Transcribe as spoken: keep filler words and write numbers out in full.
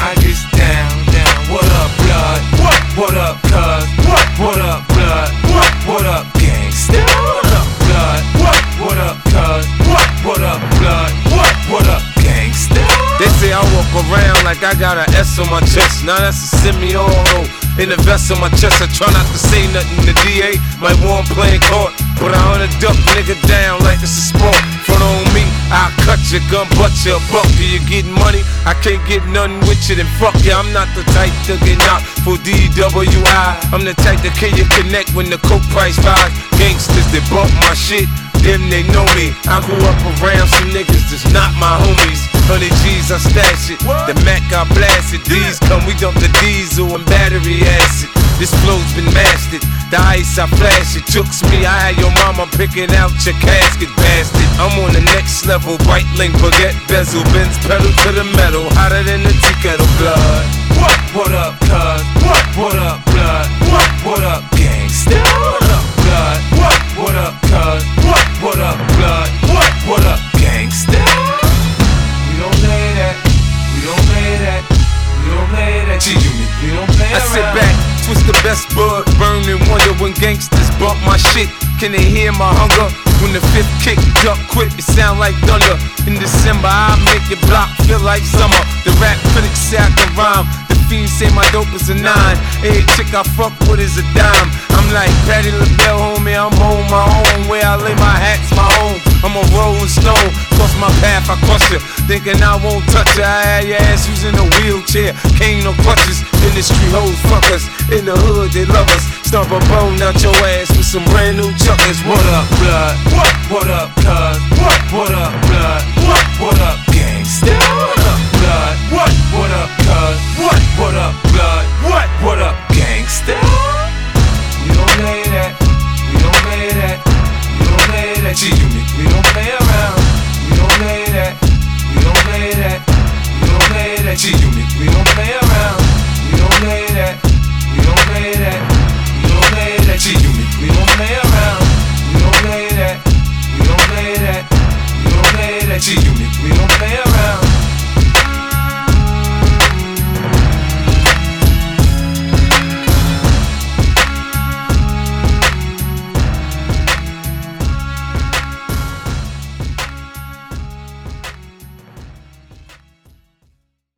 I get down, down. What up, blood? What? What up, cuz? What? What up, blood? What? What up, gangsta? What up, blood? What? What up, cuz? What? What up, blood? What? What up, gangsta? They say I walk around like I got an S on my chest. Now that's a semi-auto. In the vest on my chest, I try not to say nothing. The D A might want playing court, but I wanna duck nigga down like it's a sport. Front on me, I'll cut your gun, butt your buck. Do you getting money? I can't get nothing with you, then fuck ya. I'm not the type to get knocked for D W I. I'm the type that can you connect when the coke price rise. Gangsters that bump my shit, them they know me. I grew up around some niggas that's not my homies. Honey G's, I stash it. The Mac, I blast it. These come, we dump the diesel and battery acid. This flow's been mastered. The ice, I flash it. Jukes me, I had your mama picking out your casket, bastard. I'm on the next level. White link, baguette, bezel, Benz pedal to the metal. Hotter than the tea kettle, blood. What? What up, cuz? What? What up, blood? What? What up, gangsta? What up, blood? What? What up, cuz? What? What up, blood? What? What up, gangsta? We don't play that. We don't play that. We don't play that. G-Unit. We don't play that. I sit back, twist the best bud, burn and wonder when gangsters bump my shit. Can they hear my hunger? When the fifth kick, duck quick, it sound like thunder. In December, I make your block feel like summer. The rap critics say I can rhyme. The fiends say my dope is a nine. Every chick I fuck with is a dime. I'm like Patti LaBelle, homie, I'm on my own. Where I lay my hat's my home. I'm a rolling stone, cross my path, I crush you. Thinking I won't touch you, I had your ass using a wheelchair. Cane no crutches, industry hoes fuck us. In the hood, they love us. Stomp a bone out your ass with some brand new chuckers. What up, blood? What? What up, cuz? What? What up, blood? What? What up, gangsta? What up, blood? What? What up, cuz? What? What up, blood? What? What up, gangsta? We don't play that. We don't play that. We don't play that. G-Unit. We don't play around. We don't play that. We don't play that. We don't play that. G-Unit. We don't play around.